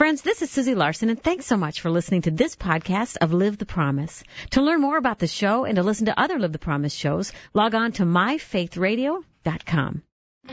Friends, this is Susie Larson, and thanks so much for listening to this podcast of Live the Promise. To learn more about the show and to listen to other Live the Promise shows, log on to myfaithradio.com.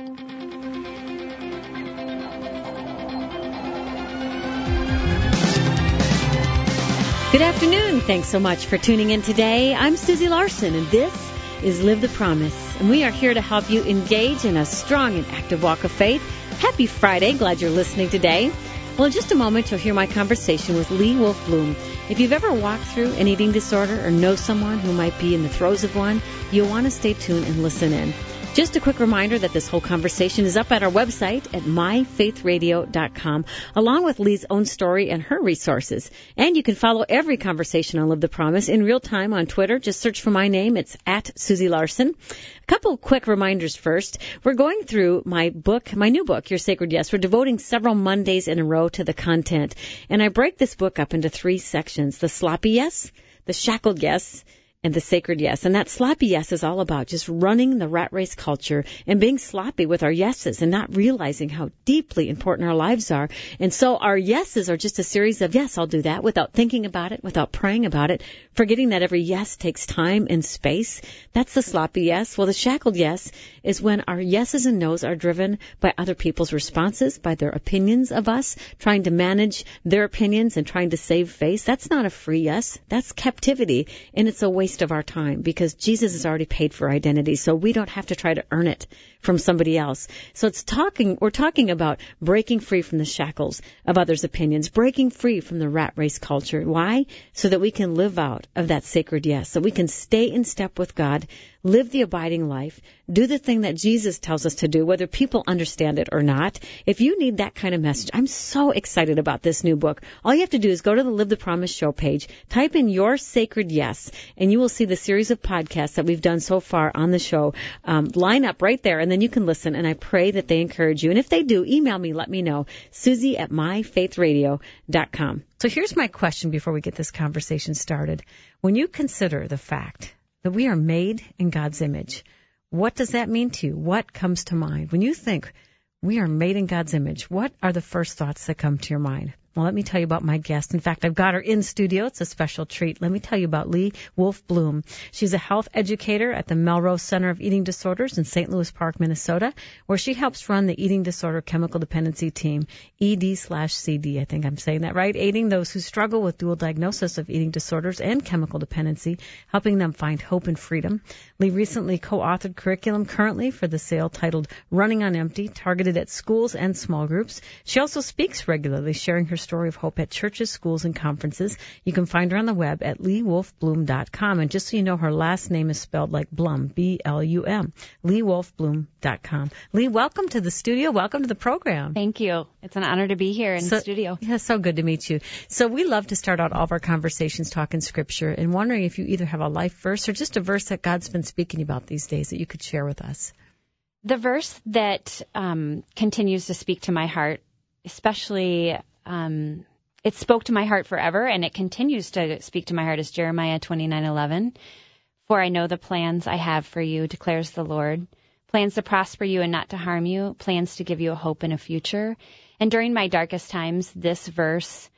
Good afternoon. Thanks so much for tuning in today. I'm Susie Larson, and this is Live the Promise. And we are here to help you engage in a strong and active walk of faith. Happy Friday. Glad you're listening today. Well, in just a moment, you'll hear my conversation with Lee Wolf Bloom. If you've ever walked through an eating disorder or know someone who might be in the throes of one, you'll want to stay tuned and listen in. Just a quick reminder that this whole conversation is up at our website at myfaithradio.com, along with Lee's own story and her resources. And you can follow every conversation on Live the Promise in real time on Twitter. Just search for my name. It's at Susie Larson. A couple quick reminders first. We're going through my new book, Your Sacred Yes. We're devoting several Mondays in a row to the content. And I break this book up into 3 sections: the sloppy yes, the shackled yes, and the sacred yes. And that sloppy yes is all about just running the rat race culture and being sloppy with our yeses and not realizing how deeply important our lives are. And so our yeses are just a series of, yes, I'll do that, without thinking about it, without praying about it, forgetting that every yes takes time and space. That's the sloppy yes. Well, the shackled yes is when our yeses and nos are driven by other people's responses, by their opinions of us, trying to manage their opinions and trying to save face. That's not a free yes. That's captivity, and it's a waste of our time because Jesus has already paid for identity, so we don't have to try to earn it from somebody else. So we're talking about breaking free from the shackles of others' opinions, breaking free from the rat race culture. Why? So that we can live out of that sacred yes, so we can stay in step with God, live the abiding life, do the thing that Jesus tells us to do, whether people understand it or not. If you need that kind of message, I'm so excited about this new book. All you have to do is go to the Live the Promise show page, type in Your Sacred Yes, and you will see the series of podcasts that we've done so far on the show line up right there, and then you can listen, and I pray that they encourage you. And if they do, email me, let me know, Susie@myfaithradio.com. So here's my question before we get this conversation started. When you consider the fact that we are made in God's image, what does that mean to you? What comes to mind? When you think we are made in God's image, what are the first thoughts that come to your mind? Well, let me tell you about my guest. In fact, I've got her in studio. It's a special treat. Let me tell you about Lee Wolf Bloom. She's a health educator at the Melrose Center of Eating Disorders in St. Louis Park, Minnesota, where she helps run the Eating Disorder Chemical Dependency Team, ED/CD. I think I'm saying that right, aiding those who struggle with dual diagnosis of eating disorders and chemical dependency, helping them find hope and freedom. Lee recently co-authored curriculum currently for the sale titled Running on Empty, targeted at schools and small groups. She also speaks regularly, sharing her story of hope at churches, schools, and conferences. You can find her on the web at leewolfbloom.com. And just so you know, her last name is spelled like Blum, B-L-U-M, leewolfbloom.com. Lee, welcome to the studio. Welcome to the program. Thank you. It's an honor to be here in the studio. Yeah, so good to meet you. So we love to start out all of our conversations talking Scripture and wondering if you either have a life verse or just a verse that God's been speaking about these days that you could share with us. The verse that continues to speak to my heart, especially it spoke to my heart forever, and it continues to speak to my heart, is Jeremiah 29:11. For I know the plans I have for you, declares the Lord, plans to prosper you and not to harm you, plans to give you a hope and a future. And during my darkest times, this verse,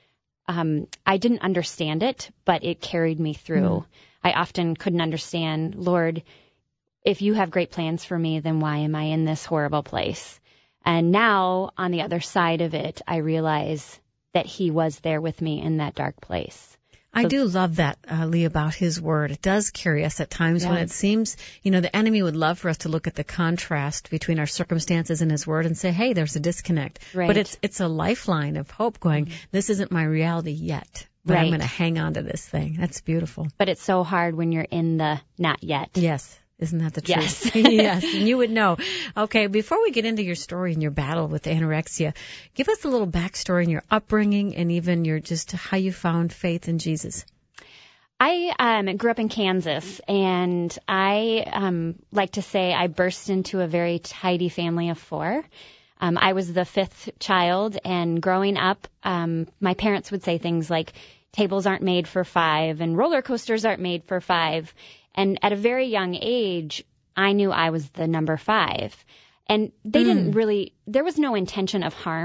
I didn't understand it, but it carried me through. I often couldn't understand, Lord, if you have great plans for me, then why am I in this horrible place? And now, on the other side of it, I realize that he was there with me in that dark place. I do love that, Lee, about his word. It does carry us at times when it seems, the enemy would love for us to look at the contrast between our circumstances and his word and say, hey, there's a disconnect. Right. But it's a lifeline of hope going, this isn't my reality yet, but I'm going to hang on to this thing. That's beautiful. But it's so hard when you're in the not yet. Yes. Isn't that the truth? Yes. Yes, and you would know. Okay, before we get into your story and your battle with anorexia, give us a little backstory in your upbringing and even your just how you found faith in Jesus. I grew up in Kansas, and I like to say I burst into a very tidy family of 4. I was the 5th child, and growing up, my parents would say things like, tables aren't made for 5, and roller coasters aren't made for 5. And at a very young age, I knew I was the number 5. And they didn't really, there was no intention of harm,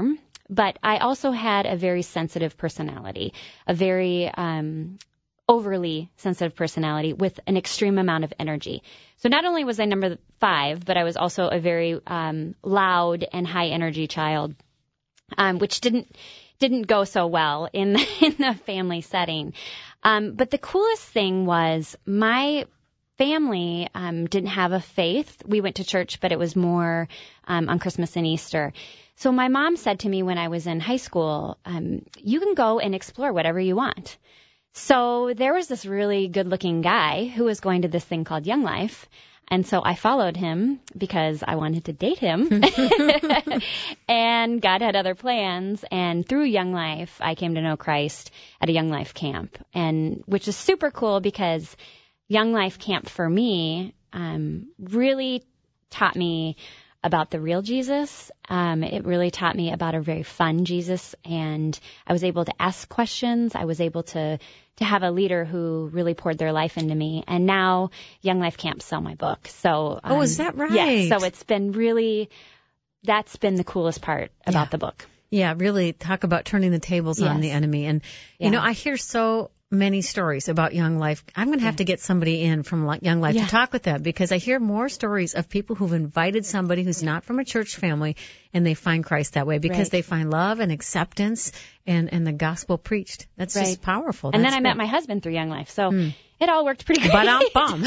but I also had a very sensitive personality, a very overly sensitive personality with an extreme amount of energy. So not only was I number 5, but I was also a very loud and high energy child, which didn't go so well in the family setting. But the coolest thing was my family didn't have a faith. We went to church, but it was more on Christmas and Easter. So my mom said to me when I was in high school, you can go and explore whatever you want. So there was this really good-looking guy who was going to this thing called Young Life. And so I followed him because I wanted to date him. And God had other plans. And through Young Life, I came to know Christ at a Young Life camp, and which is super cool because Young Life camp for me really taught me about the real Jesus. It really taught me about a very fun Jesus, and I was able to ask questions. I was able to have a leader who really poured their life into me. And now Young Life camps sell my book. So is that right? Yeah. So it's been that's been the coolest part about the book. Yeah, really talk about turning the tables on the enemy. And, you know, I hear so many stories about Young Life. I'm going to have to get somebody in from Young Life to talk with them, because I hear more stories of people who've invited somebody who's not from a church family, and they find Christ that way because they find love and acceptance and the gospel preached. That's just powerful. And then I met my husband through Young Life. So it all worked pretty good. Ba-dum-bum.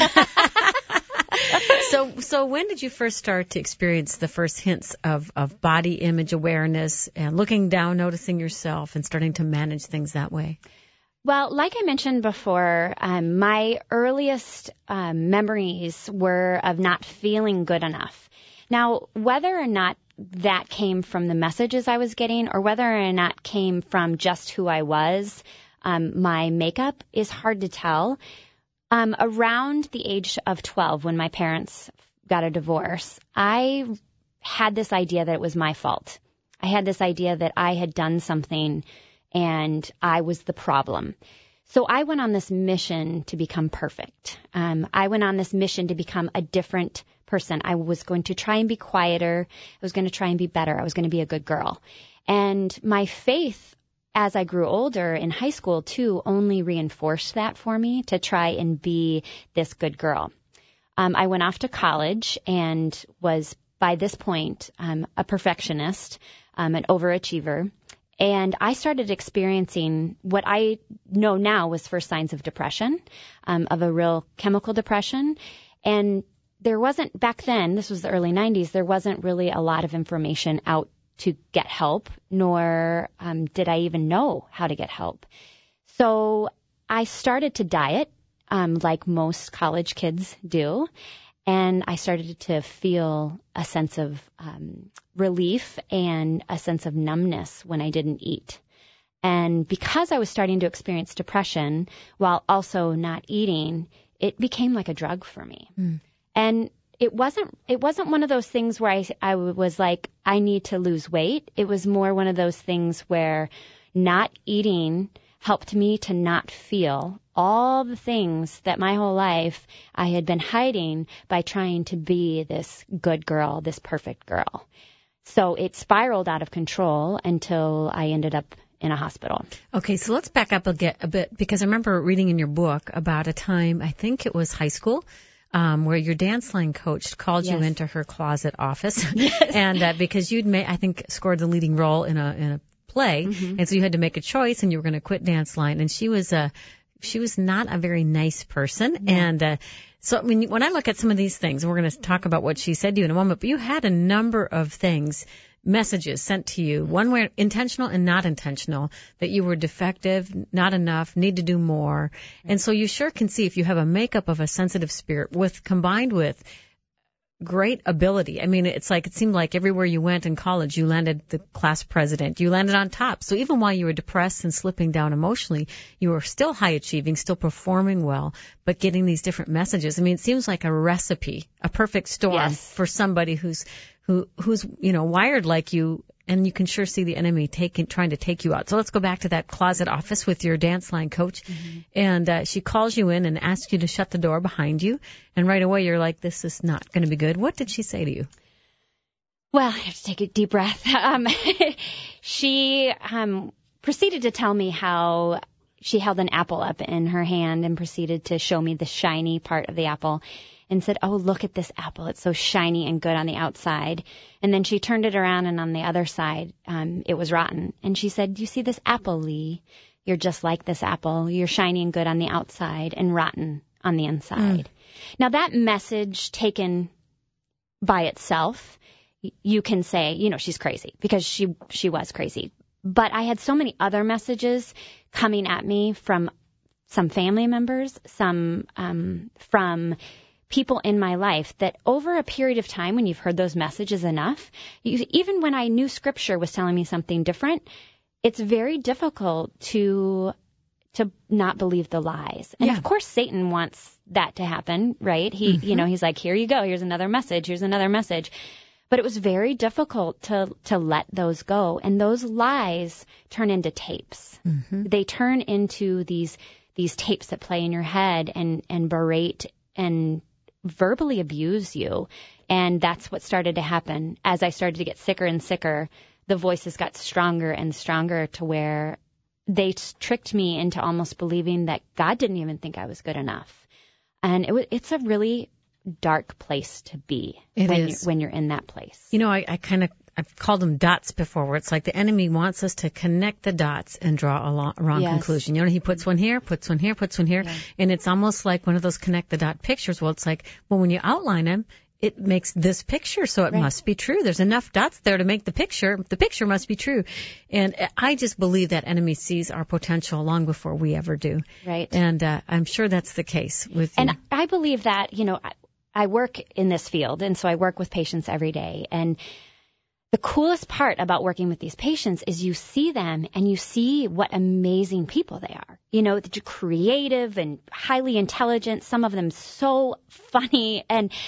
So when did you first start to experience the first hints of body image awareness and looking down, noticing yourself, and starting to manage things that way? Well, like I mentioned before, my earliest memories were of not feeling good enough. Now, whether or not that came from the messages I was getting or whether or not came from just who I was, my makeup is hard to tell. Around the age of 12, when my parents got a divorce, I had this idea that it was my fault. I had this idea that I had done something and I was the problem. So I went on this mission to become perfect. I went on this mission to become a different person. I was going to try and be quieter. I was going to try and be better. I was going to be a good girl. And my faith, as I grew older in high school, too, only reinforced that for me to try and be this good girl. I went off to college and was, by this point, a perfectionist, an overachiever. And I started experiencing what I know now was first signs of depression, of a real chemical depression. And there wasn't, back then, this was the early 90s, there wasn't really a lot of information out to get help, nor did I even know how to get help. So I started to diet, like most college kids do. And I started to feel a sense of relief and a sense of numbness when I didn't eat. And because I was starting to experience depression while also not eating, it became like a drug for me. And it wasn't one of those things where I was like, I need to lose weight. It was more one of those things where not eating helped me to not feel all the things that my whole life I had been hiding by trying to be this good girl, this perfect girl. So it spiraled out of control until I ended up in a hospital. Okay, so let's back up a bit, because I remember reading in your book about a time, I think it was high school, where your dance line coach called you into her closet office, and because you'd I think scored the leading role in a play, and so you had to make a choice, and you were going to quit dance line. And she was not a very nice person, and so I mean, when I look at some of these things, and we're going to talk about what she said to you in a moment, but you had a number of messages sent to you, one way intentional and not intentional, that you were defective, not enough, need to do more. And so you sure can see if you have a makeup of a sensitive spirit combined with great ability. I mean, it seemed like everywhere you went in college, you landed the class president, you landed on top. So even while you were depressed and slipping down emotionally, you were still high achieving, still performing well, but getting these different messages. I mean, it seems like a recipe, a perfect storm for somebody who's wired like you, and you can sure see the enemy trying to take you out. So let's go back to that closet office with your dance line coach. And she calls you in and asks you to shut the door behind you. And right away you're like, this is not going to be good. What did she say to you? Well, I have to take a deep breath. She proceeded to tell me how she held an apple up in her hand and proceeded to show me the shiny part of the apple and said, "Oh, look at this apple. It's so shiny and good on the outside." And then she turned it around, and on the other side, it was rotten. And she said, "You see this apple, Lee? You're just like this apple. You're shiny and good on the outside and rotten on the inside." Now, that message taken by itself, you can say, she's crazy, because she was crazy. But I had so many other messages coming at me from some family members, some from people in my life, that over a period of time, when you've heard those messages enough, even when I knew Scripture was telling me something different, it's very difficult to not believe the lies. And of course, Satan wants that to happen, right? He, he's like, here you go. Here's another message. Here's another message. But it was very difficult to let those go. And those lies turn into tapes. They turn into these tapes that play in your head and berate and verbally abuse you. And that's what started to happen. As I started to get sicker and sicker, the voices got stronger and stronger, to where they tricked me into almost believing that God didn't even think I was good enough. And it's a really dark place to be when you're in that place. I've called them dots before, where it's like the enemy wants us to connect the dots and draw a wrong conclusion. He puts one here, puts one here, puts one here. Yeah. And it's almost like one of those connect the dot pictures. Well, it's like, when you outline them, it makes this picture, so it must be true. There's enough dots there to make the picture. The picture must be true. And I just believe that enemy sees our potential long before we ever do. Right. And I'm sure that's the case with you. And I believe that, I work in this field, and so I work with patients every day. And the coolest part about working with these patients is you see them and you see what amazing people they are. They're creative and highly intelligent, some of them so funny.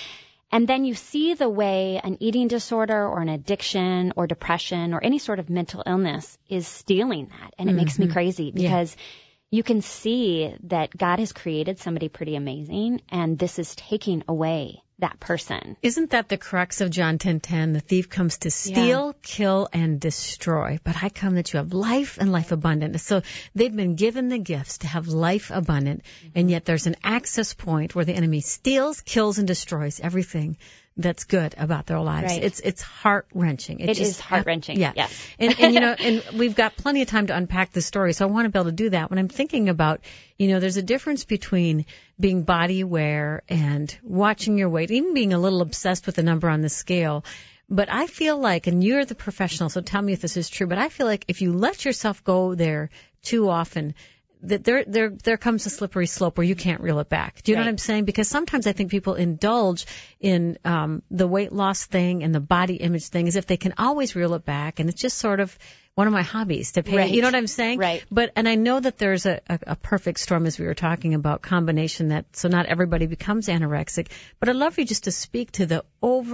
And then you see the way an eating disorder or an addiction or depression or any sort of mental illness is stealing that. And it makes me crazy, because you can see that God has created somebody pretty amazing, and this is taking away that person. Isn't that the crux of John 10:10? The thief comes to steal, kill, and destroy. But I come that you have life and life abundant. So they've been given the gifts to have life abundant, and yet there's an access point where the enemy steals, kills, and destroys everything that's good about their lives. Right. It's heart-wrenching. It is heart-wrenching. Yeah. Yes. And we've got plenty of time to unpack the story, so I want to be able to do that. When I'm thinking about, there's a difference between being body aware and watching your weight, even being a little obsessed with the number on the scale. But I feel like, and you're the professional, so tell me if this is true, but I feel like if you let yourself go there too often, that there comes a slippery slope where you can't reel it back. Do you know what I'm saying? Because sometimes I think people indulge in the weight loss thing and the body image thing as if they can always reel it back, and it's just sort of one of my hobbies to pay. You know what I'm saying? Right. And I know that there's a perfect storm, as we were talking about, combination so not everybody becomes anorexic. But I'd love for you just to speak to the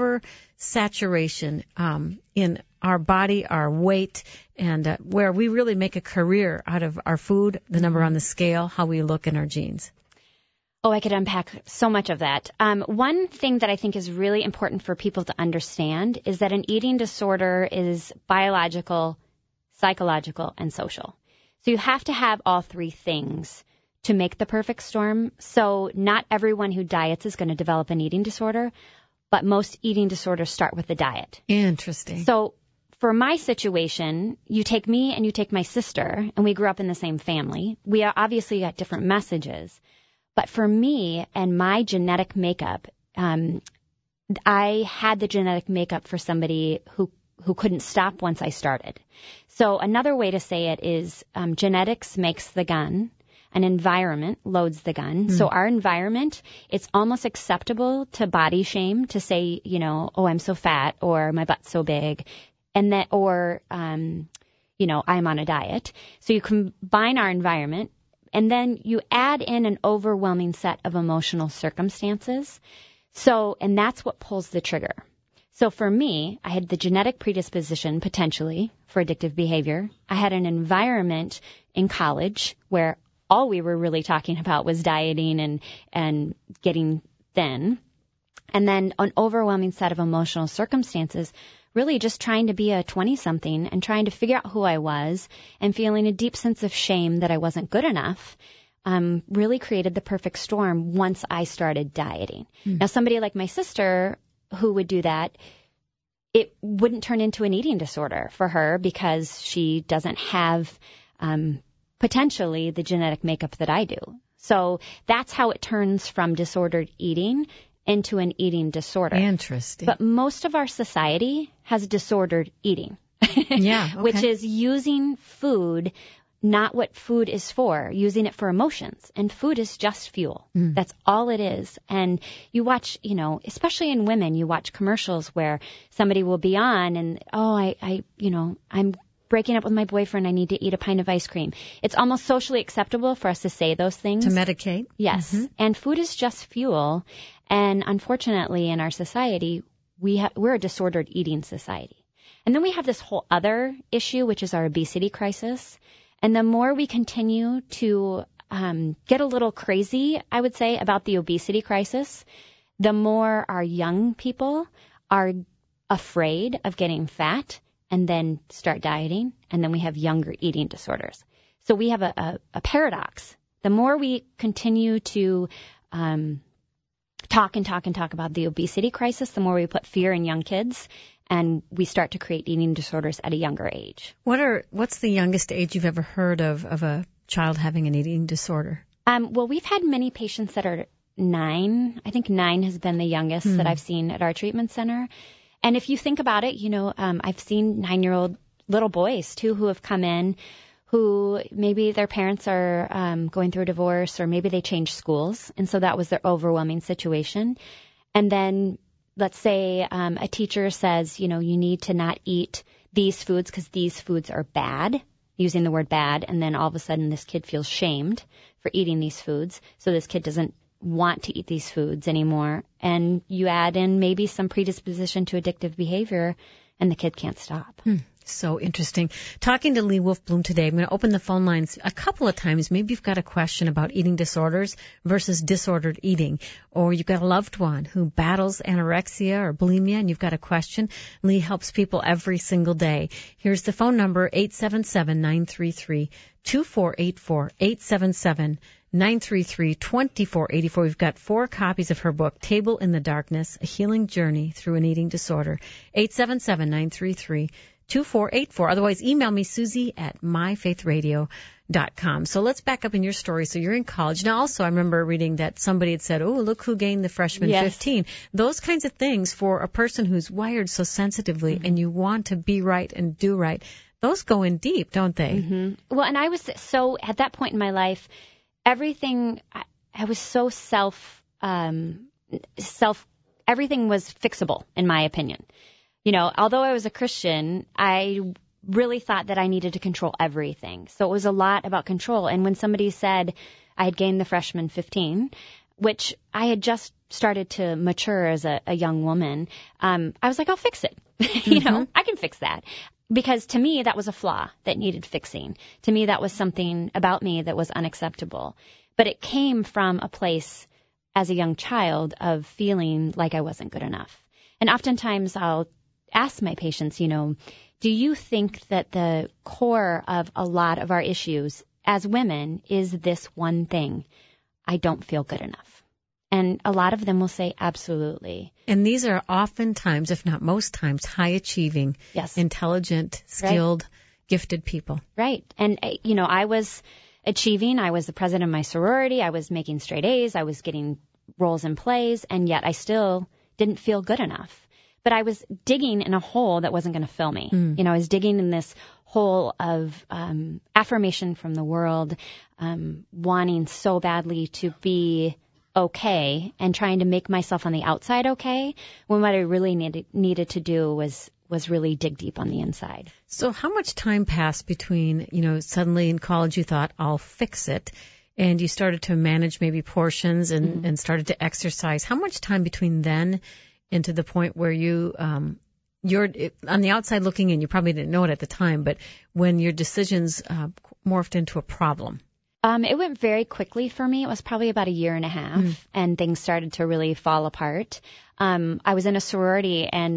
oversaturation in our body, our weight, and where we really make a career out of our food, the number on the scale, how we look, in our genes. Oh, I could unpack so much of that. One thing that I think is really important for people to understand is that an eating disorder is biological, psychological, and social. So you have to have all three things to make the perfect storm. So not everyone who diets is going to develop an eating disorder, but most eating disorders start with the diet. Interesting. So for my situation, you take me and you take my sister, and we grew up in the same family. We are obviously got different messages. But for me and my genetic makeup, I had the genetic makeup for somebody who couldn't stop once I started. So another way to say it is genetics makes the gun. An environment loads the gun. So our environment, it's almost acceptable to body shame, to say, oh, I'm so fat, or my butt's so big, and that, or, I'm on a diet. So you combine our environment, and then you add in an overwhelming set of emotional circumstances. And that's what pulls the trigger. So for me, I had the genetic predisposition, potentially, for addictive behavior. I had an environment in college where all we were really talking about was dieting and getting thin. And then an overwhelming set of emotional circumstances really just trying to be a 20-something and trying to figure out who I was and feeling a deep sense of shame that I wasn't good enough, really created the perfect storm once I started dieting. Now, somebody like my sister who would do that, it wouldn't turn into an eating disorder for her because she doesn't have potentially the genetic makeup that I do. So that's how it turns from disordered eating into an eating disorder. Interesting. But most of our society has disordered eating. Yeah. Okay. Which is using food, not what food is for, using it for emotions. And food is just fuel. That's all it is. And you watch, especially in women, you watch commercials where somebody will be on and, I'm breaking up with my boyfriend, I need to eat a pint of ice cream. It's almost socially acceptable for us to say those things. To medicate. Yes. And food is just fuel. And unfortunately, in our society, we're a disordered eating society. And then we have this whole other issue, which is our obesity crisis. And the more we continue to get a little crazy, I would say, about the obesity crisis, the more our young people are afraid of getting fat and then start dieting, and then we have younger eating disorders. So we have a paradox. The more we continue to talk about the obesity crisis, the more we put fear in young kids, and we start to create eating disorders at a younger age. What's the youngest age you've ever heard of a child having an eating disorder? Well, we've had many patients that are 9. I think 9 has been the youngest that I've seen at our treatment center. And if you think about it, I've seen 9-year-old little boys, too, who have come in who maybe their parents are going through a divorce or maybe they changed schools. And so that was their overwhelming situation. And then let's say a teacher says, you need to not eat these foods because these foods are bad, using the word bad. And then all of a sudden this kid feels shamed for eating these foods. So this kid doesn't want to eat these foods anymore. And you add in maybe some predisposition to addictive behavior and the kid can't stop. So interesting. Talking to Lee Wolf-Bloom today, I'm going to open the phone lines a couple of times. Maybe you've got a question about eating disorders versus disordered eating, or you've got a loved one who battles anorexia or bulimia and you've got a question. Lee helps people every single day. Here's the phone number, 877-933-2484, 877-933-2484. We've got 4 copies of her book, Table in the Darkness, A Healing Journey Through an Eating Disorder. 877-933-2484. Otherwise, email me, Susie at myfaithradio.com. So let's back up in your story. So you're in college. Now, also, I remember reading that somebody had said, oh, look who gained the freshman 15. Those kinds of things for a person who's wired so sensitively and you want to be right and do right, those go in deep, don't they? Well, and I was so, at that point in my life, everything, I was so everything was fixable, in my opinion. Although I was a Christian, I really thought that I needed to control everything. So it was a lot about control. And when somebody said I had gained the freshman 15, which I had just started to mature as a young woman, I was like, I'll fix it. I can fix that. Because to me, that was a flaw that needed fixing. To me, that was something about me that was unacceptable. But it came from a place as a young child of feeling like I wasn't good enough. And oftentimes I'll ask my patients, do you think that the core of a lot of our issues as women is this one thing? I don't feel good enough. And a lot of them will say, absolutely. And these are oftentimes, if not most times, high-achieving, intelligent, skilled, gifted people. Right. And, I was achieving. I was the president of my sorority. I was making straight A's. I was getting roles in plays. And yet I still didn't feel good enough. But I was digging in a hole that wasn't going to fill me. I was digging in this hole of affirmation from the world, wanting so badly to be okay and trying to make myself on the outside okay, when what I really needed to do was really dig deep on the inside. So how much time passed between, suddenly in college you thought, I'll fix it, and you started to manage maybe portions and started to exercise? How much time between then and to the point where you're on the outside looking in, you probably didn't know it at the time, but when your decisions morphed into a problem? It went very quickly for me. It was probably about 1.5 years, and things started to really fall apart. I was in a sorority, and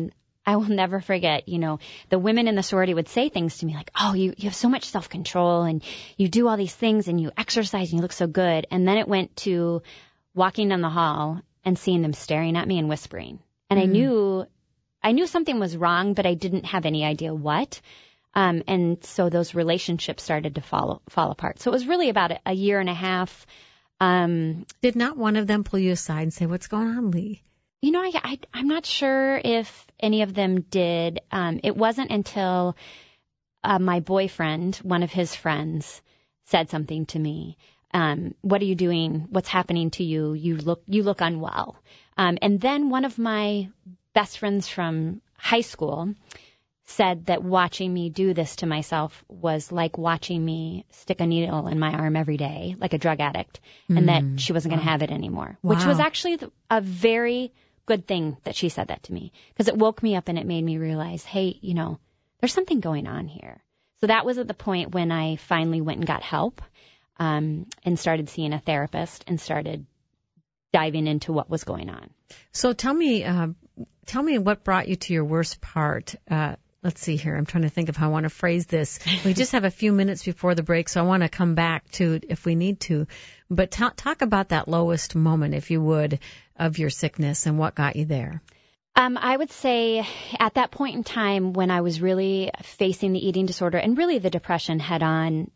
I will never forget, the women in the sorority would say things to me like, oh, you have so much self-control and you do all these things and you exercise and you look so good. And then it went to walking down the hall and seeing them staring at me and whispering. And I knew something was wrong, but I didn't have any idea what. And so those relationships started to fall apart. So it was really about a year and a half. Did not one of them pull you aside and say, what's going on, Lee? I'm not sure if any of them did. It wasn't until my boyfriend, one of his friends, said something to me. What are you doing? What's happening to you? You look unwell. And then one of my best friends from high school said that watching me do this to myself was like watching me stick a needle in my arm every day, like a drug addict, and that she wasn't going to have it anymore, which was actually a very good thing that she said that to me, because it woke me up and it made me realize, hey, there's something going on here. So that was at the point when I finally went and got help and started seeing a therapist and started diving into what was going on. So tell me what brought you to your worst part. Let's see here. I'm trying to think of how I want to phrase this. We just have a few minutes before the break, so I want to come back to it if we need to. But talk about that lowest moment, if you would, of your sickness and what got you there. I would say at that point in time when I was really facing the eating disorder and really the depression head on,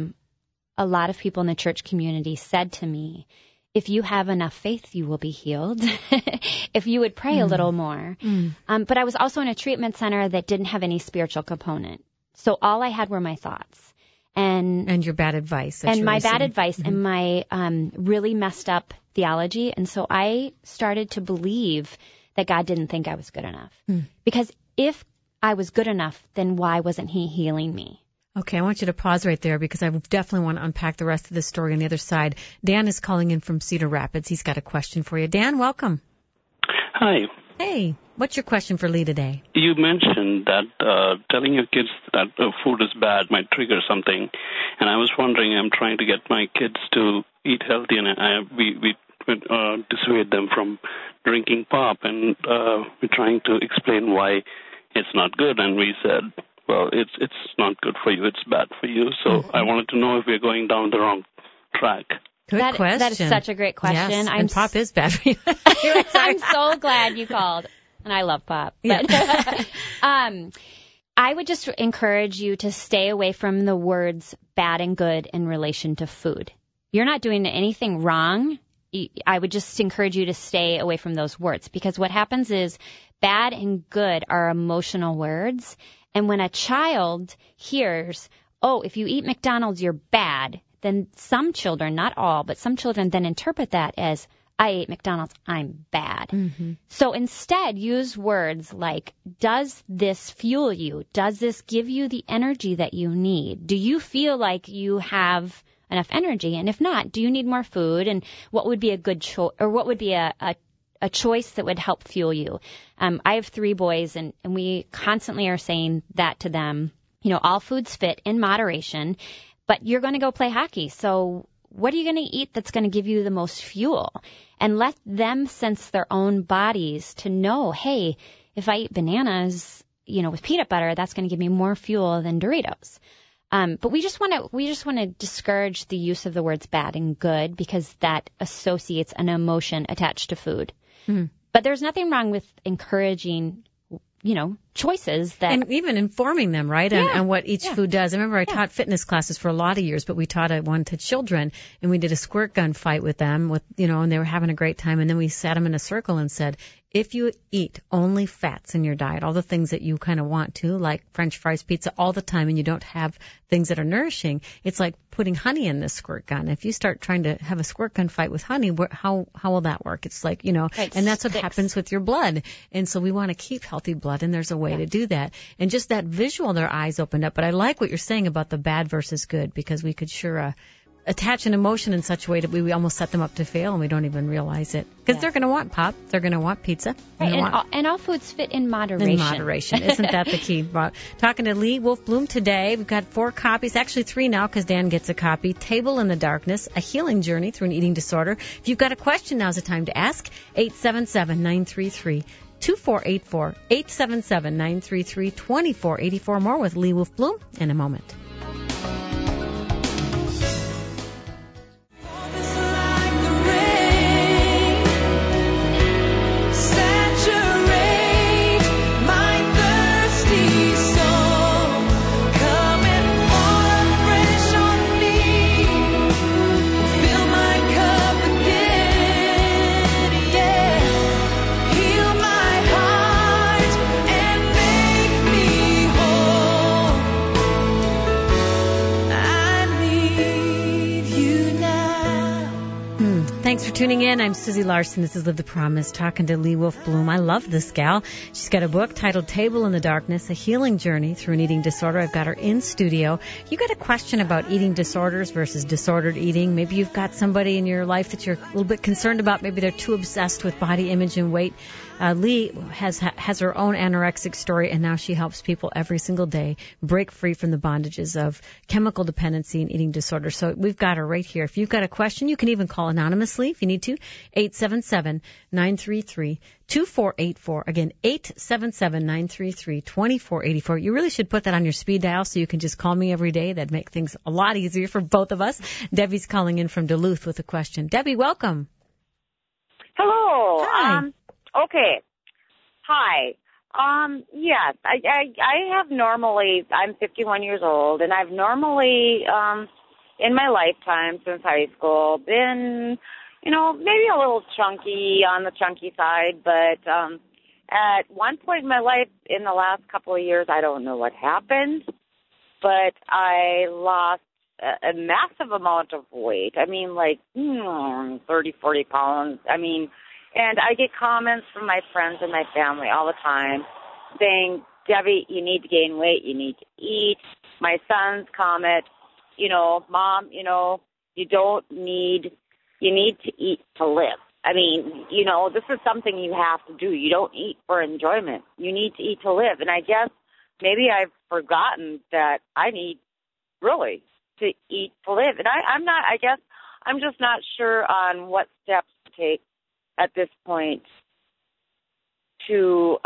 a lot of people in the church community said to me, if you have enough faith, you will be healed. If you would pray a little more. But I was also in a treatment center that didn't have any spiritual component. So all I had were my thoughts. And your bad advice. And my bad advice and my really messed up theology. And so I started to believe that God didn't think I was good enough. Because if I was good enough, then why wasn't he healing me? Okay, I want you to pause right there because I definitely want to unpack the rest of the story on the other side. Dan is calling in from Cedar Rapids. He's got a question for you. Dan, welcome. Hi. Hey, what's your question for Lee today? You mentioned that telling your kids that food is bad might trigger something, and I was wondering, I'm trying to get my kids to eat healthy, and we dissuade them from drinking pop, and we're trying to explain why it's not good, and we said, well, it's not good for you, it's bad for you. So I wanted to know if we're going down the wrong track. Good question. That is such a great question. Yes, and pop is bad for you. I'm so glad you called. And I love pop. But, I would just encourage you to stay away from the words bad and good in relation to food. You're not doing anything wrong. I would just encourage you to stay away from those words, because what happens is bad and good are emotional words. And when a child hears, oh, if you eat McDonald's, you're bad, then some children, not all, but some children then interpret that as, I ate McDonald's, I'm bad. So instead, use words like, does this fuel you? Does this give you the energy that you need? Do you feel like you have enough energy? And if not, do you need more food? And what would be a good choice, or what would be a choice that would help fuel you? I have 3 boys, and we constantly are saying that to them. All foods fit in moderation, but you're going to go play hockey. So what are you going to eat that's going to give you the most fuel? And let them sense their own bodies to know, hey, if I eat bananas, with peanut butter, that's going to give me more fuel than Doritos. But we just want to discourage the use of the words bad and good, because that associates an emotion attached to food. But there's nothing wrong with encouraging, choices that... And even informing them, right, on what each food does. I remember I taught fitness classes for a lot of years, but we taught one to children, and we did a squirt gun fight with them, and they were having a great time. And then we sat them in a circle and said, if you eat only fats in your diet, all the things that you kind of want to, like French fries, pizza, all the time, and you don't have things that are nourishing, it's like putting honey in this squirt gun. If you start trying to have a squirt gun fight with honey, how will that work? It's like, and that's what happens with your blood. And so we want to keep healthy blood, and there's a way to do that. And just that visual, their eyes opened up. But I like what you're saying about the bad versus good, because we could sure attach an emotion in such a way that we almost set them up to fail, and we don't even realize it. Because they're going to want pop. They're going to want pizza. Right, and all foods fit in moderation. In moderation. Isn't that the key? Talking to Lee Wolf-Bloom today. We've got 4 copies, actually 3 now, because Dan gets a copy. Table in the Darkness, A Healing Journey Through an Eating Disorder. If you've got a question, now's the time to ask. 877-933-9494. 2484, 877-933-2484. More with Lee Wolf-Bloom in a moment. Thanks for tuning in. I'm Susie Larson. This is Live the Promise, talking to Lee Wolf-Bloom. I love this gal. She's got a book titled Table in the Darkness, A Healing Journey Through an Eating Disorder. I've got her in studio. You got a question about eating disorders versus disordered eating. Maybe you've got somebody in your life that you're a little bit concerned about. Maybe they're too obsessed with body image and weight. Lee has her own anorexic story, and now she helps people every single day break free from the bondages of chemical dependency and eating disorder. So we've got her right here. If you've got a question, you can even call anonymously if you need to, 877-933-2484. Again, 877-933-2484. You really should put that on your speed dial so you can just call me every day. That'd make things a lot easier for both of us. Debbie's calling in from Duluth with a question. Debbie, welcome. Hello. Hi. Okay. Hi. Yes, I have normally, I'm 51 years old, and I've normally, in my lifetime since high school, been, maybe a little chunky, on the chunky side, but, at one point in my life, in the last couple of years, I don't know what happened, but I lost a massive amount of weight. I mean, like, 30, 40 pounds. And I get comments from my friends and my family all the time saying, Debbie, you need to gain weight, you need to eat. My sons comment, Mom, you need to eat to live. This is something you have to do. You don't eat for enjoyment. You need to eat to live. And I guess maybe I've forgotten that I need really to eat to live. And I'm just not sure on what steps to take at this point to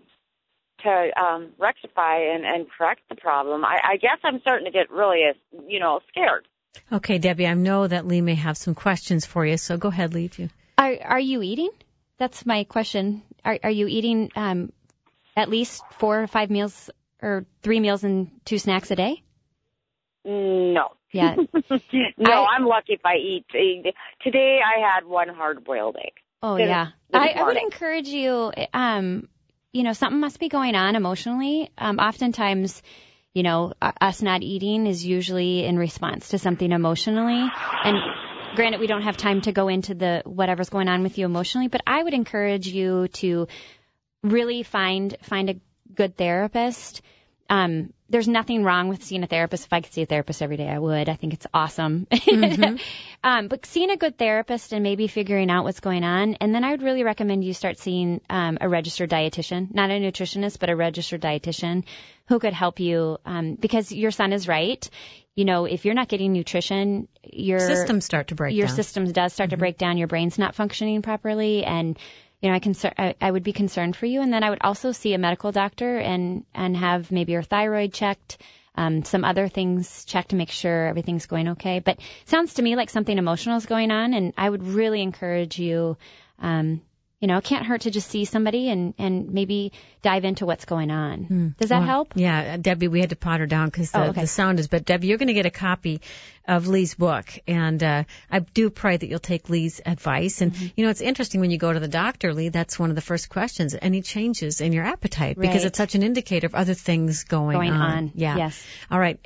rectify and correct the problem. I guess I'm starting to get really, scared. Okay, Debbie, I know that Lee may have some questions for you, so go ahead, Lee. If you... Are you eating? That's my question. Are you eating at least 4 or 5 meals or 3 meals and 2 snacks a day? No. Yeah. No, I'm lucky if I eat. Today I had 1 hard-boiled egg. Oh, yeah. I would encourage you, something must be going on emotionally. Oftentimes, us not eating is usually in response to something emotionally. And granted, we don't have time to go into the whatever's going on with you emotionally, but I would encourage you to really find a good therapist. There's nothing wrong with seeing a therapist. If I could see a therapist every day, I would. I think it's awesome. Mm-hmm. But seeing a good therapist and maybe figuring out what's going on. And then I would really recommend you start seeing a registered dietitian, not a nutritionist, but a registered dietitian who could help you. Because your son is right. If you're not getting nutrition, your systems start to break down. Your systems does start to break down. Your brain's not functioning properly. And I would be concerned for you. And then I would also see a medical doctor and have maybe your thyroid checked, some other things checked to make sure everything's going okay. But it sounds to me like something emotional is going on, and I would really encourage you, it can't hurt to just see somebody and maybe dive into what's going on. Does that help? Yeah, Debbie, we had to pot her down because the sound is, but Debbie, you're going to get a copy of Lee's book, and I do pray that you'll take Lee's advice. And, it's interesting when you go to the doctor, Lee, that's one of the first questions, any changes in your appetite, because it's such an indicator of other things going on. Yeah. Yes. All right,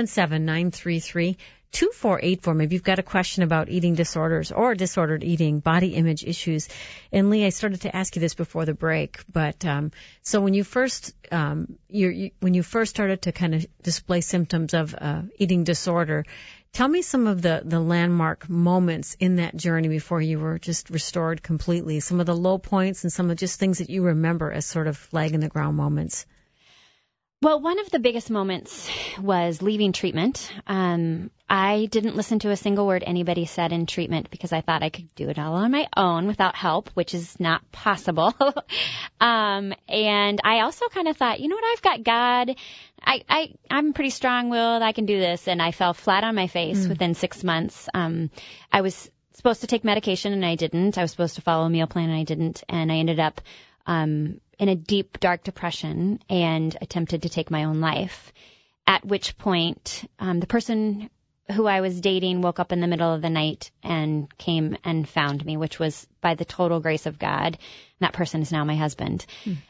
877-933-2484. Maybe you've got a question about eating disorders or disordered eating, body image issues. And Lee, I started to ask you this before the break, but so when you first when you first started to kind of display symptoms of eating disorder, tell me some of the landmark moments in that journey before you were just restored completely. Some of the low points and some of just things that you remember as sort of flag in the ground moments. Well, one of the biggest moments was leaving treatment. I didn't listen to a single word anybody said in treatment because I thought I could do it all on my own without help, which is not possible. And I also kind of thought, you know what, I've got God. I'm pretty strong-willed. I can do this. And I fell flat on my face within 6 months. I was supposed to take medication and I didn't. I was supposed to follow a meal plan and I didn't. And I ended up in a deep, dark depression and attempted to take my own life, at which point the person who I was dating woke up in the middle of the night and came and found me, which was by the total grace of God. And that person is now my husband.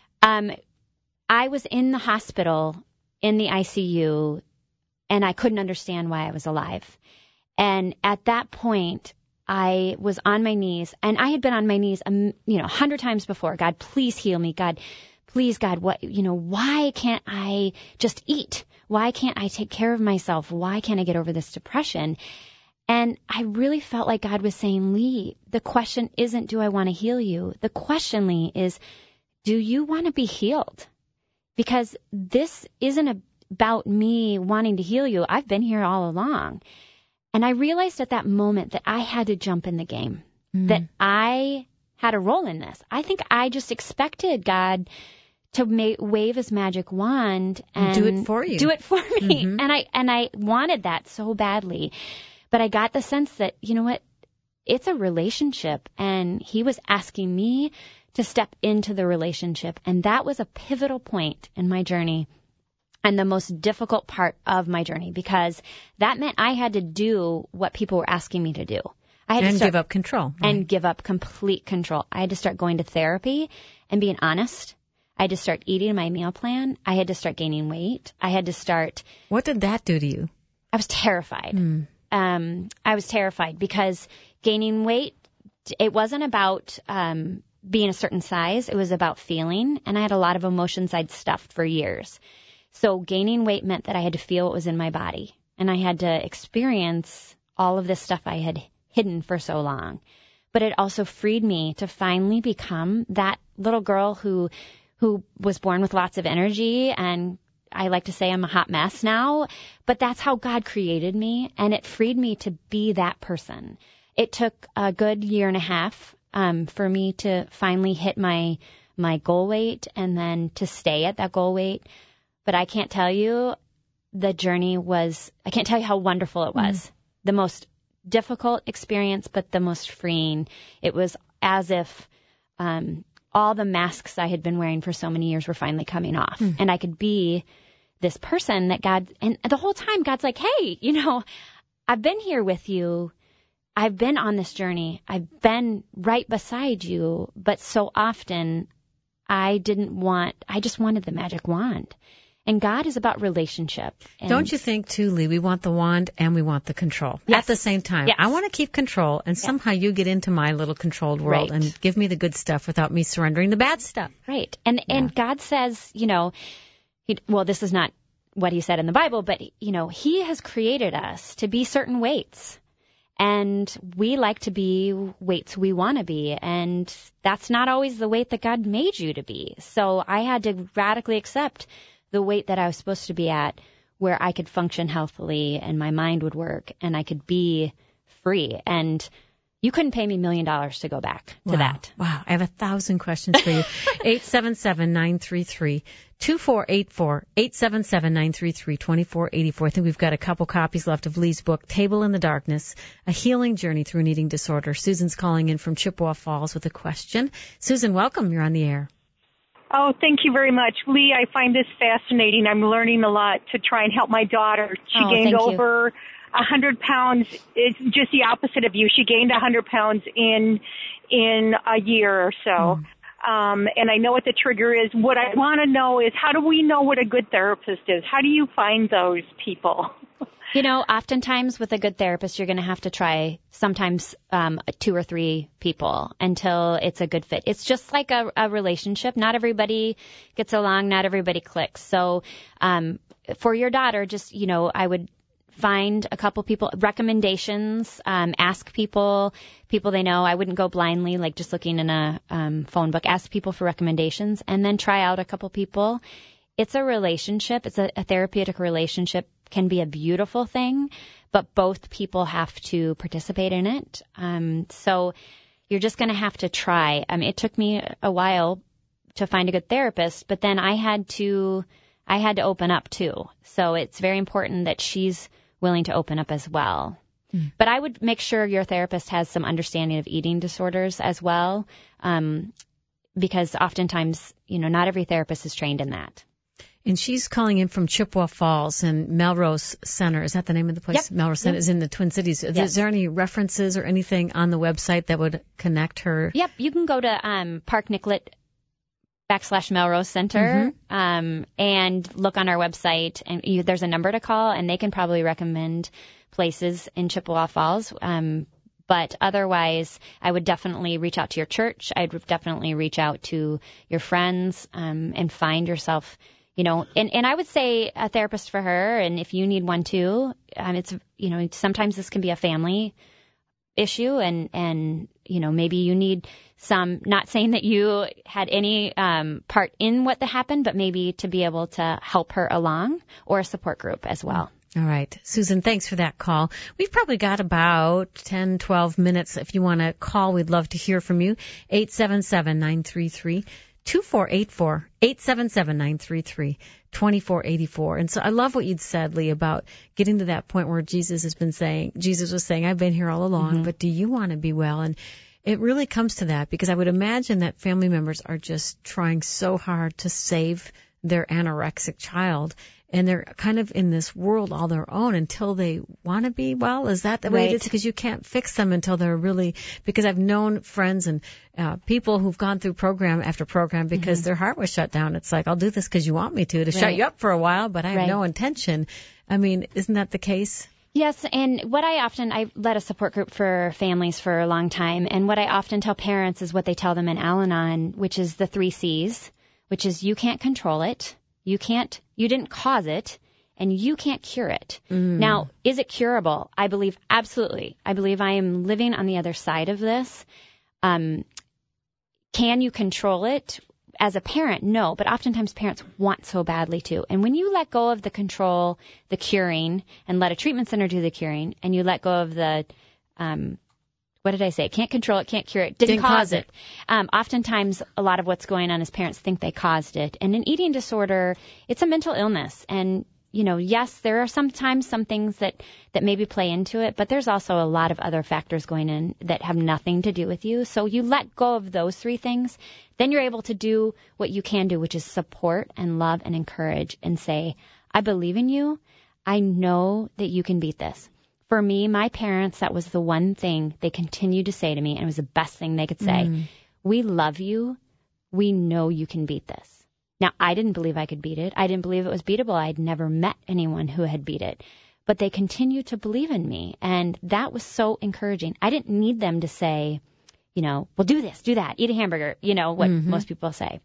I was in the hospital in the ICU, and I couldn't understand why I was alive. And at that point, I was on my knees, and I had been on my knees, 100 times before. God, please heal me. God, please, God, why can't I just eat? Why can't I take care of myself? Why can't I get over this depression? And I really felt like God was saying, Lee, the question isn't, do I want to heal you? The question, Lee, is, do you want to be healed? Because this isn't about me wanting to heal you. I've been here all along. And I realized at that moment that I had to jump in the game, that I had a role in this. I think I just expected God to wave his magic wand and do it for you. Do it for me. And I wanted that so badly. But I got the sense that, you know what, it's a relationship. And he was asking me to step into the relationship. And that was a pivotal point in my journey. And the most difficult part of my journey, because that meant I had to do what people were asking me to do. I had to give up control. And give up complete control. I had to start going to therapy and being honest. I had to start eating my meal plan. I had to start gaining weight. I had to start. What did that do to you? I was terrified. I was terrified because gaining weight, it wasn't about being a certain size. It was about feeling. And I had a lot of emotions I'd stuffed for years. So gaining weight meant that I had to feel what was in my body, and I had to experience all of this stuff I had hidden for so long. But it also freed me to finally become that little girl who was born with lots of energy, and I like to say I'm a hot mess now, but that's how God created me, and it freed me to be that person. It took a good year and a half for me to finally hit my goal weight and then to stay at that goal weight. But I can't tell you I can't tell you how wonderful it was. The most difficult experience, but the most freeing. It was as if all the masks I had been wearing for so many years were finally coming off. And I could be this person that God, and the whole time God's like, hey, I've been here with you. I've been on this journey. I've been right beside you. But so often I just wanted the magic wand. And God is about relationship. And don't you think, too, Lee, we want the wand and we want the control at the same time? Yes. I want to keep control, and somehow you get into my little controlled world and give me the good stuff without me surrendering the bad stuff. Right. And God says, this is not what he said in the Bible, but, he has created us to be certain weights. And we like to be weights we want to be. And that's not always the weight that God made you to be. So I had to radically accept the weight that I was supposed to be at, where I could function healthily and my mind would work and I could be free. And you couldn't pay me $1 million to go back to that. Wow. I have 1,000 questions for you. 877-933-2484. 877-933-2484. I think we've got a couple copies left of Lee's book, Table in the Darkness, A Healing Journey Through an Eating Disorder. Susan's calling in from Chippewa Falls with a question. Susan, welcome. You're on the air. Oh, thank you very much. Lee, I find this fascinating. I'm learning a lot to try and help my daughter. She gained over 100 pounds. It's just the opposite of you. She gained 100 pounds in a year or so. And I know what the trigger is. What I want to know is, how do we know what a good therapist is? How do you find those people? Oftentimes with a good therapist, you're going to have to try sometimes 2 or 3 people until it's a good fit. It's just like a relationship. Not everybody gets along. Not everybody clicks. So for your daughter, just, I would find a couple people, recommendations, ask people they know. I wouldn't go blindly, like just looking in a phone book. Ask people for recommendations and then try out a couple people. it's a relationship. It's a therapeutic relationship, can be a beautiful thing, but both people have to participate in it. So you're just going to have to try. It took me a while to find a good therapist, but then I had to open up too. So it's very important that she's willing to open up as well. But I would make sure your therapist has some understanding of eating disorders as well, because oftentimes, not every therapist is trained in that. And she's calling in from Chippewa Falls and Melrose Center. Is that the name of the place? Yep. Melrose Center is in the Twin Cities. Yep. Is there any references or anything on the website that would connect her? Yep. You can go to Park Nicollet /Melrose Center and look on our website. And there's a number to call, and they can probably recommend places in Chippewa Falls. But otherwise, I would definitely reach out to your church. I'd definitely reach out to your friends and find yourself, and I would say a therapist for her. And if you need one too, it's, sometimes this can be a family issue and maybe you need some, not saying that you had any part in what happened, but maybe to be able to help her along, or a support group as well. All right. Susan, thanks for that call. We've probably got about 10, 12 minutes. If you want to call, we'd love to hear from you. 877-933-2484. 877-933-2484. And so I love what you'd said, Lee, about getting to that point where Jesus was saying, I've been here all along, but do you want to be well? And it really comes to that, because I would imagine that family members are just trying so hard to save their anorexic child. And they're kind of in this world all their own until they want to be well. Is that the way it is? Because you can't fix them until they're really, because I've known friends and people who've gone through program after program because their heart was shut down. It's like, I'll do this because you want me to shut you up for a while, but I have no intention. Isn't that the case? Yes, and I led a support group for families for a long time, and what I often tell parents is what they tell them in Al-Anon, which is the 3 C's, which is you can't control it. You didn't cause it, and you can't cure it. Now, is it curable? I believe absolutely. I believe I am living on the other side of this. Can you control it? As a parent, no, but oftentimes parents want so badly to. And when you let go of the control, the curing, and let a treatment center do the curing, and you let go of the what did I say? Can't control it, can't cure it, didn't cause it. Oftentimes, a lot of what's going on is parents think they caused it. And an eating disorder, it's a mental illness. And, yes, there are sometimes some things that maybe play into it, but there's also a lot of other factors going in that have nothing to do with you. So you let go of those 3 things, then you're able to do what you can do, which is support and love and encourage and say, I believe in you. I know that you can beat this. For me, my parents, that was the one thing they continued to say to me, and it was the best thing they could say. We love you. We know you can beat this. Now, I didn't believe I could beat it. I didn't believe it was beatable. I'd never met anyone who had beat it. But they continued to believe in me, and that was so encouraging. I didn't need them to say, well, do this, do that, eat a hamburger, what most people say.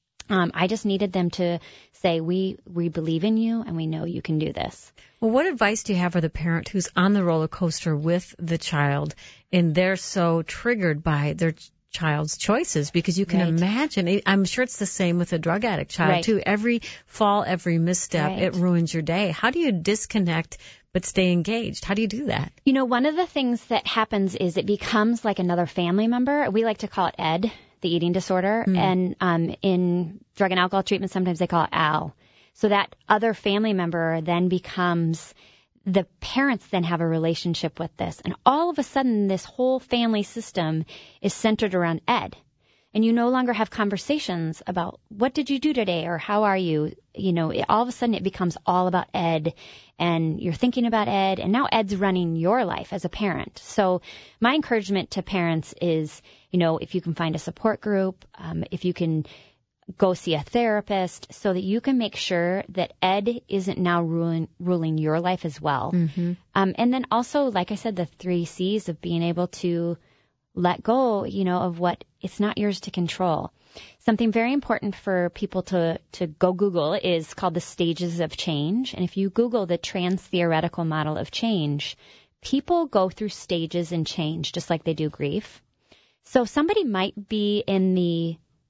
I just needed them to say, we believe in you, and we know you can do this. Well, what advice do you have for the parent who's on the roller coaster with the child, and they're so triggered by their child's choices? Because you can imagine, I'm sure it's the same with a drug addict child too. Every fall, every misstep, it ruins your day. How do you disconnect but stay engaged? How do you do that? One of the things that happens is it becomes like another family member. We like to call it ED, the eating disorder. And in drug and alcohol treatment, sometimes they call it AL. So that other family member then becomes, the parents then have a relationship with this. And all of a sudden, this whole family system is centered around Ed. And you no longer have conversations about what did you do today or how are you? All of a sudden it becomes all about Ed, and you're thinking about Ed, and now Ed's running your life as a parent. So my encouragement to parents is, if you can find a support group, if you can go see a therapist, so that you can make sure that Ed isn't now ruling your life as well. And then also, like I said, the 3 C's of being able to let go, of what it's not yours to control. Something very important for people to go Google is called the stages of change. And if you Google the trans-theoretical model of change, people go through stages in change just like they do grief. So somebody might be in the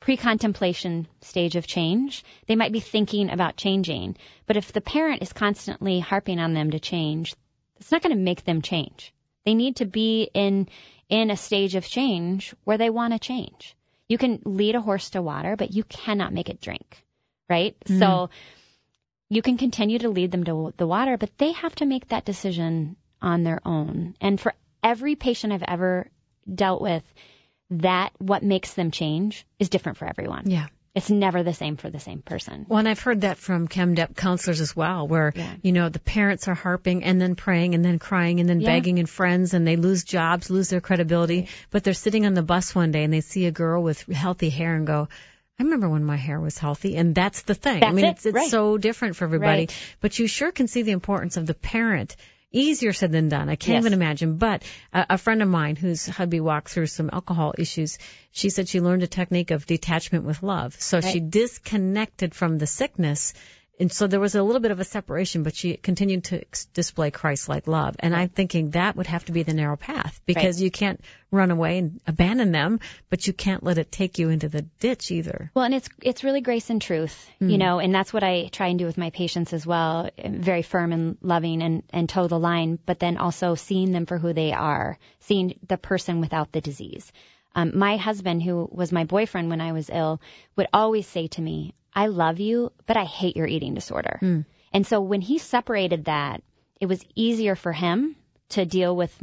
pre-contemplation stage of change. They might be thinking about changing. But if the parent is constantly harping on them to change, it's not going to make them change. They need to be in a stage of change where they want to change. You can lead a horse to water, but you cannot make it drink, right? Mm-hmm. So you can continue to lead them to the water, but they have to make that decision on their own. And for every patient I've ever dealt with, that what makes them change is different for everyone. Yeah. It's never the same for the same person. Well, and I've heard that from ChemDep counselors as well, where, the parents are harping and then praying and then crying and then begging and friends, and they lose jobs, lose their credibility. But they're sitting on the bus one day and they see a girl with healthy hair and go, I remember when my hair was healthy. And that's the thing. That's it's so different for everybody. Right. But you sure can see the importance of the parent. Easier said than done. I can't even imagine. But a friend of mine whose hubby walked through some alcohol issues, she said she learned a technique of detachment with love. So she disconnected from the sickness. And so there was a little bit of a separation, but she continued to display Christ-like love. And I'm thinking that would have to be the narrow path, because you can't run away and abandon them, but you can't let it take you into the ditch either. Well, and it's really grace and truth, and that's what I try and do with my patients as well. Very firm and loving and toe the line, but then also seeing them for who they are, seeing the person without the disease. My husband, who was my boyfriend when I was ill, would always say to me, I love you, but I hate your eating disorder. And so when he separated that, it was easier for him to deal with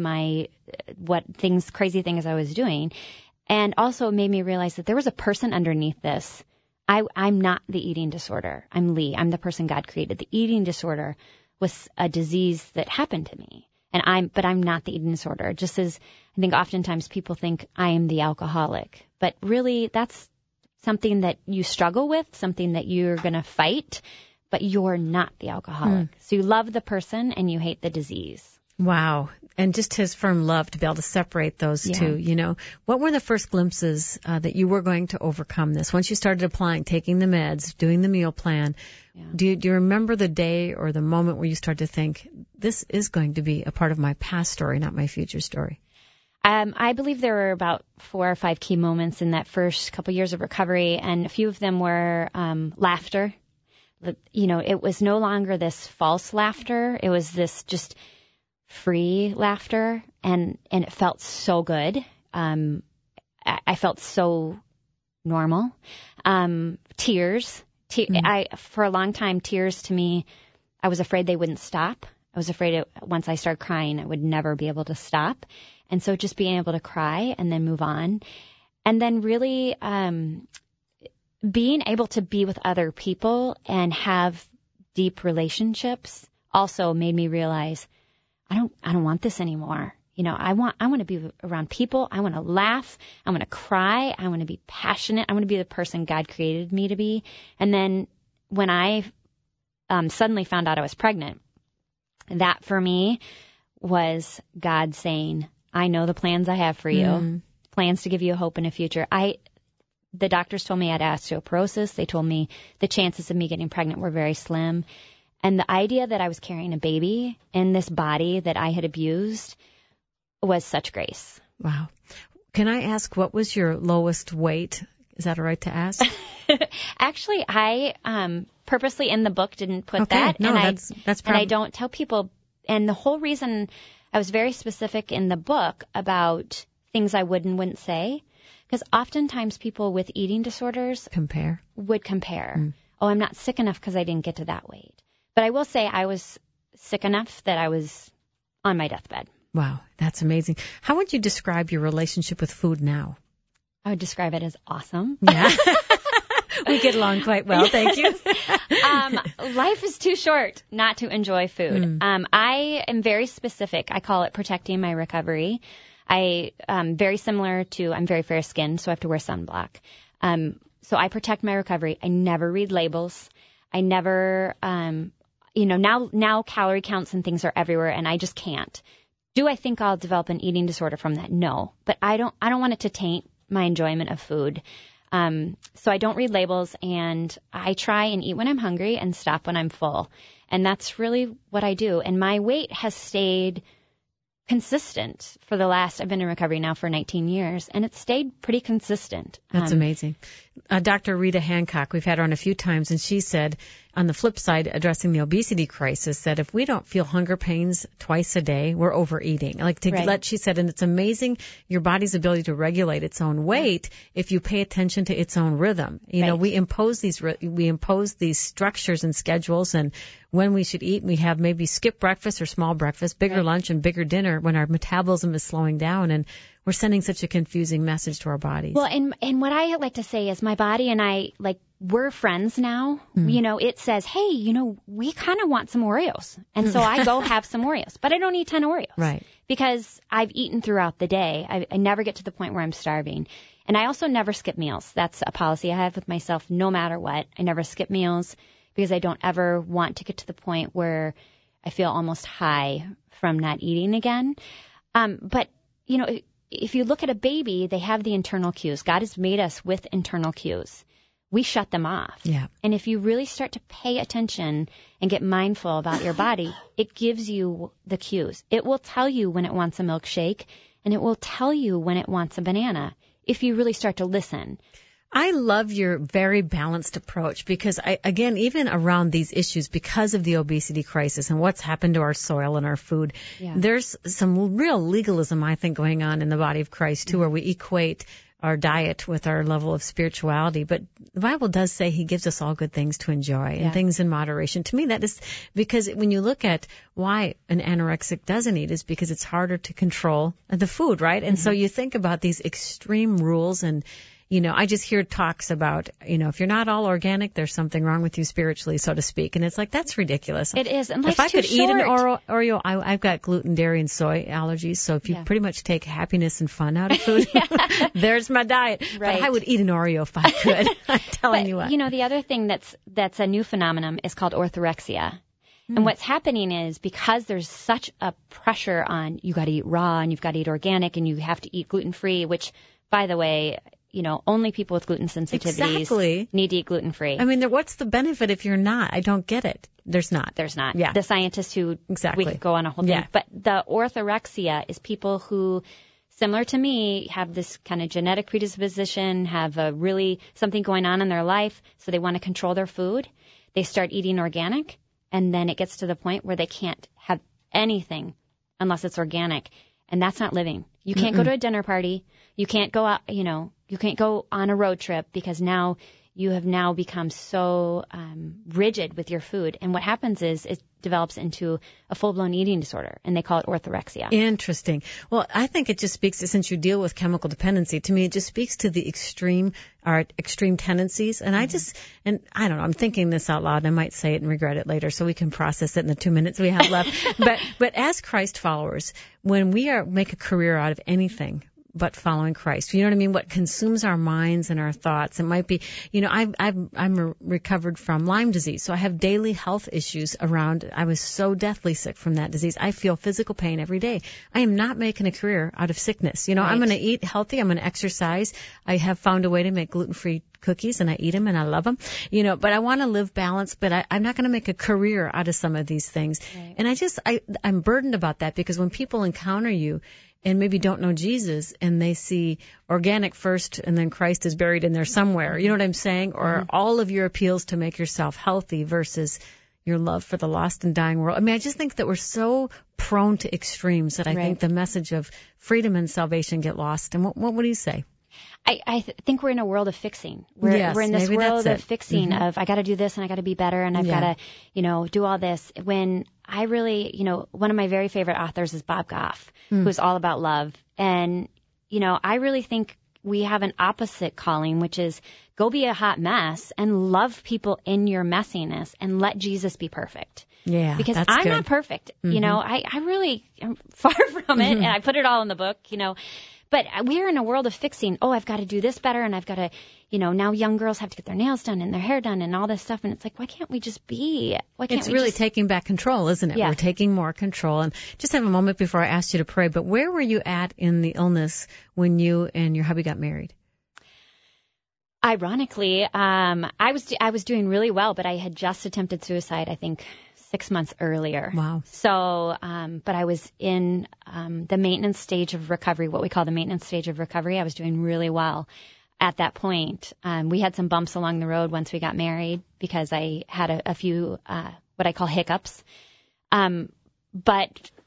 crazy things I was doing. And also it made me realize that there was a person underneath this. I'm not the eating disorder. I'm Lee. I'm the person God created. The eating disorder was a disease that happened to me. But I'm not the eating disorder. Just as I think oftentimes people think I am the alcoholic. But really, that's something that you struggle with, something that you're going to fight, but you're not the alcoholic. So you love the person and you hate the disease. Wow. And just his firm love to be able to separate those two, What were the first glimpses that you were going to overcome this? Once you started applying, taking the meds, doing the meal plan, do you remember the day or the moment where you started to think, this is going to be a part of my past story, not my future story? I believe there were about 4 or 5 key moments in that first couple years of recovery, and a few of them were laughter. It was no longer this false laughter. It was this just free laughter, and it felt so good. I felt so normal. Tears. For a long time, tears to me, I was afraid they wouldn't stop. I was afraid once I started crying, I would never be able to stop. And so just being able to cry and then move on. And then really being able to be with other people and have deep relationships also made me realize I don't want this anymore. I want to be around people. I want to laugh. I want to cry. I want to be passionate. I want to be the person God created me to be. And then when I suddenly found out I was pregnant, that for me was God saying, I know the plans I have for you, plans to give you a hope in a future. The doctors told me I had osteoporosis. They told me the chances of me getting pregnant were very slim. And the idea that I was carrying a baby in this body that I had abused was such grace. Wow. Can I ask, what was your lowest weight? Is that all right to ask? Actually, I purposely in the book didn't put that. No, and that's and I don't tell people. And the whole reason I was very specific in the book about things I would and wouldn't say, because oftentimes people with eating disorders would compare. Oh, I'm not sick enough because I didn't get to that weight. But I will say I was sick enough that I was on my deathbed. Wow, that's amazing. How would you describe your relationship with food now? I would describe it as awesome. Yeah. We get along quite well, thank you. Life is too short not to enjoy food. I am very specific. I call it protecting my recovery. Very similar to, I'm very fair skinned, so I have to wear sunblock. So I protect my recovery. I never read labels. I never, now calorie counts and things are everywhere, and I just can't. Do I think I'll develop an eating disorder from that? No, but I don't want it to taint my enjoyment of food. So I don't read labels, and I try and eat when I'm hungry and stop when I'm full. And that's really what I do. And my weight has stayed consistent for the last, I've been in recovery now for 19 years, and it's stayed pretty consistent. That's amazing. Dr. Rita Hancock, we've had her on a few times, and she said, on the flip side, addressing the obesity crisis, that if we don't feel hunger pains twice a day, we're overeating. She said, and it's amazing your body's ability to regulate its own weight if you pay attention to its own rhythm. You know, we impose these structures and schedules, and when we should eat, we have maybe skip breakfast or small breakfast, bigger lunch and bigger dinner when our metabolism is slowing down, and we're sending such a confusing message to our bodies. Well, and what I like to say is my body and I, we're friends now. You know, it says, hey, we kind of want some Oreos. And so I go have some Oreos. But I don't eat 10 Oreos. Right. Because I've eaten throughout the day. I never get to the point where I'm starving. And I also never skip meals. That's a policy I have with myself no matter what. I never skip meals because I don't ever want to get to the point where I feel almost high from not eating again. But, if you look at a baby, they have the internal cues. God has made us with internal cues. We shut them off. Yeah. And if you really start to pay attention and get mindful about your body, it gives you the cues. It will tell you when it wants a milkshake, and it will tell you when it wants a banana if you really start to listen. I love your very balanced approach because, even around these issues, because of the obesity crisis and what's happened to our soil and our food, there's some real legalism, I think, going on in the body of Christ, too, where we equate our diet with our level of spirituality. But the Bible does say he gives us all good things to enjoy and things in moderation. To me, that is because when you look at why an anorexic doesn't eat is because it's harder to control the food, right? And so you think about these extreme rules and, I just hear talks about, if you're not all organic, there's something wrong with you spiritually, so to speak. And it's like, that's ridiculous. It is. And if I could eat an Oreo, I've got gluten, dairy, and soy allergies. So if you pretty much take happiness and fun out of food, there's my diet. Right. But I would eat an Oreo if I could. I'm telling you what. The other thing that's a new phenomenon is called orthorexia. And what's happening is because there's such a pressure on you got to eat raw and you've got to eat organic and you have to eat gluten-free, which, by the way, only people with gluten sensitivities need to eat gluten-free. I mean, what's the benefit if you're not? I don't get it. There's not. Yeah. The scientists who we could go on a whole thing. But the orthorexia is people who, similar to me, have this kind of genetic predisposition, have something going on in their life, so they want to control their food. They start eating organic, and then it gets to the point where they can't have anything unless it's organic. And that's not living. You can't go to a dinner party. You can't go out, you can't go on a road trip because now you have now become so rigid with your food. And what happens is it develops into a full-blown eating disorder, and they call it orthorexia. Interesting. Well, I think it just speaks to, since you deal with chemical dependency, to me it just speaks to the extreme tendencies. And I don't know, I'm thinking this out loud, and I might say it and regret it later, so we can process it in the 2 minutes we have left. But as Christ followers, when we make a career out of anything but following Christ, you know what I mean? What consumes our minds and our thoughts. It might be, I'm recovered from Lyme disease, so I have daily health issues around. I was so deathly sick from that disease. I feel physical pain every day. I am not making a career out of sickness. I'm going to eat healthy. I'm going to exercise. I have found a way to make gluten-free cookies, and I eat them and I love them, but I want to live balanced, but I'm not going to make a career out of some of these things. Right. And I'm burdened about that because when people encounter you and maybe don't know Jesus and they see organic first and then Christ is buried in there somewhere, you know what I'm saying? Or all of your appeals to make yourself healthy versus your love for the lost and dying world. I mean, I just think that we're so prone to extremes that I think the message of freedom and salvation get lost. And what do you say? I think we're in a world of fixing. We're in this world of fixing of I got to do this and I got to be better and I've got to, do all this. When I really, one of my very favorite authors is Bob Goff, who's all about love. And, I really think we have an opposite calling, which is go be a hot mess and love people in your messiness and let Jesus be perfect. Yeah, because I'm not perfect. I really am far from it. And I put it all in the book, But we're in a world of fixing. Oh, I've got to do this better, and I've got to, now young girls have to get their nails done and their hair done and all this stuff. And it's like, why can't we just be? It's really taking back control, isn't it? Yeah. We're taking more control. And just have a moment before I asked you to pray, but where were you at in the illness when you and your hubby got married? Ironically, I was doing really well, but I had just attempted suicide, I think, 6 months earlier. Wow. So, but I was in the maintenance stage of recovery, what we call the maintenance stage of recovery. I was doing really well at that point. We had some bumps along the road once we got married because I had a few what I call hiccups. But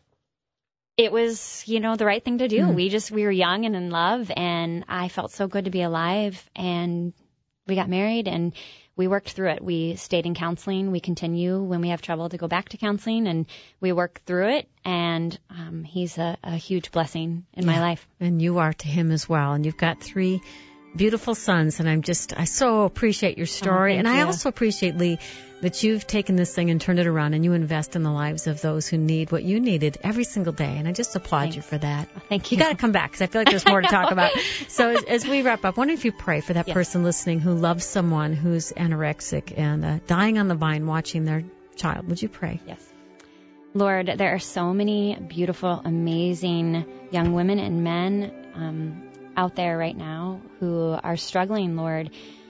it was, the right thing to do. We were young and in love, and I felt so good to be alive, and we got married, and we worked through it. We stayed in counseling. We continue when we have trouble to go back to counseling, and we work through it. And he's a huge blessing in my life. And you are to him as well. And you've got 3 beautiful sons, and I so appreciate your story. And I also appreciate, Lee, that you've taken this thing and turned it around, and you invest in the lives of those who need what you needed every single day. And I just applaud you for that. Thank you. You got to come back, because I feel like there's more to talk about. So as we wrap up, I wonder if you pray for that person listening who loves someone who's anorexic and dying on the vine watching their child. Would you pray? Yes. Lord, there are so many beautiful, amazing young women and men out there right now who are struggling, Lord,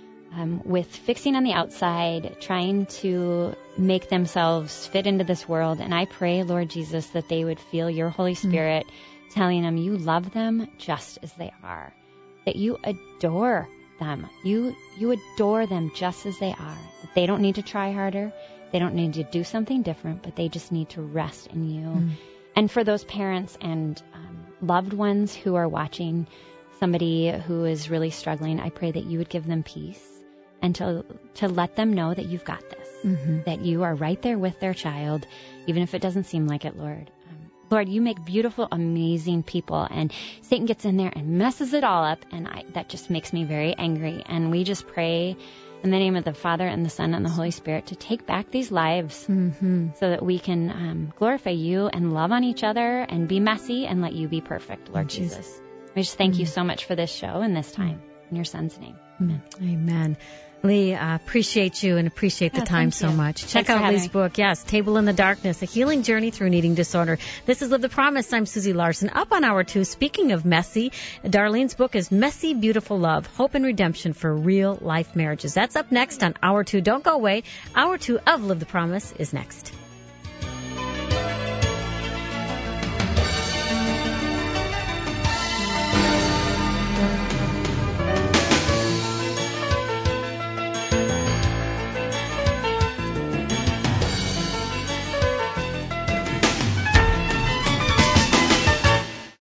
with fixing on the outside, trying to make themselves fit into this world. And I pray, Lord Jesus, that they would feel your Holy Spirit telling them you love them just as they are, that you adore them. You adore them just as they are, that they don't need to try harder. They don't need to do something different, but they just need to rest in you. And for those parents and loved ones who are watching somebody who is really struggling, I pray that you would give them peace and to let them know that you've got this, that you are right there with their child, even if it doesn't seem like it, Lord. Lord, you make beautiful, amazing people, and Satan gets in there and messes it all up, and that just makes me very angry. And we just pray in the name of the Father and the Son and the Holy Spirit to take back these lives so that we can glorify you and love on each other and be messy and let you be perfect, Lord Jesus. We just thank you so much for this show and this time. In your Son's name. Amen. Amen. Lee, appreciate you and appreciate the time so much. Check out Lee's book, Table in the Darkness, A Healing Journey Through an Eating Disorder. This is Live the Promise. I'm Susie Larson. Up on Hour 2, speaking of messy, Darlene's book is Messy, Beautiful Love, Hope and Redemption for Real Life Marriages. That's up next on Hour 2. Don't go away. Hour 2 of Live the Promise is next.